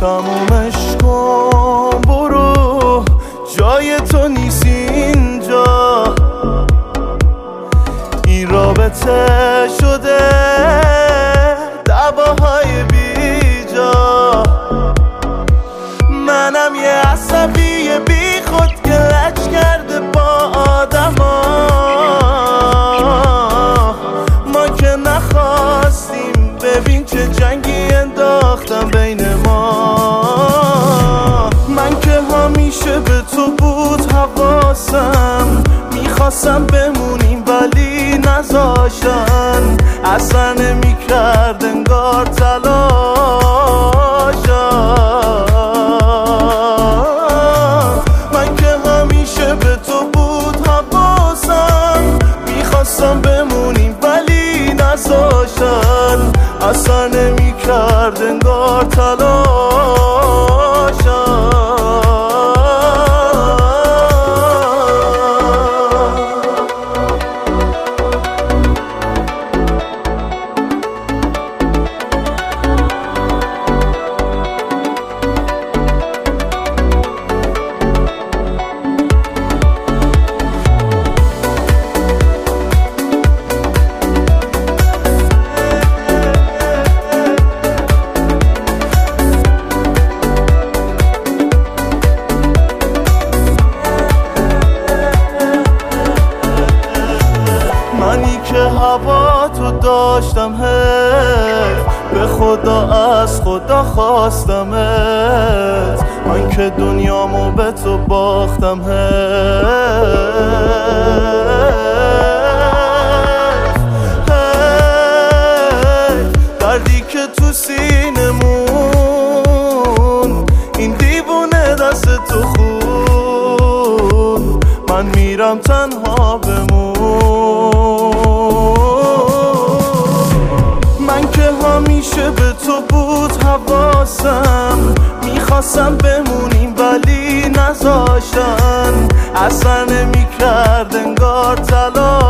تمومش کن برو، جای تو نیست اینجا. این رابطه شده دعواهای بیجا. منم یه عصبی بی خود که لج کرده با آدما. ما که نخواستیم، ببین چه جنگی انداختم بین ما. من که همیشه به تو بود حواسم، میخواستم بمونیم ولی نذاشتن. اصلا نمیکرد انگار تلاشم. من که همیشه به تو بود حواسم، میخواستم بمونیم ولی نذاشتن. اصلا نمیکرد انگار تلاشم. منی که هوا تو داشتم به خدا از خدا خواستمت. من که دنیامو به تو باختم دردی که تو سینمون، این دیوونه دست تو خون. من میرم تنها بمون. من که همیشه به تو بود حواسم، میخواستم بمونیم ولی نذاشتن. اصلا نمیکرد انگار تلاش.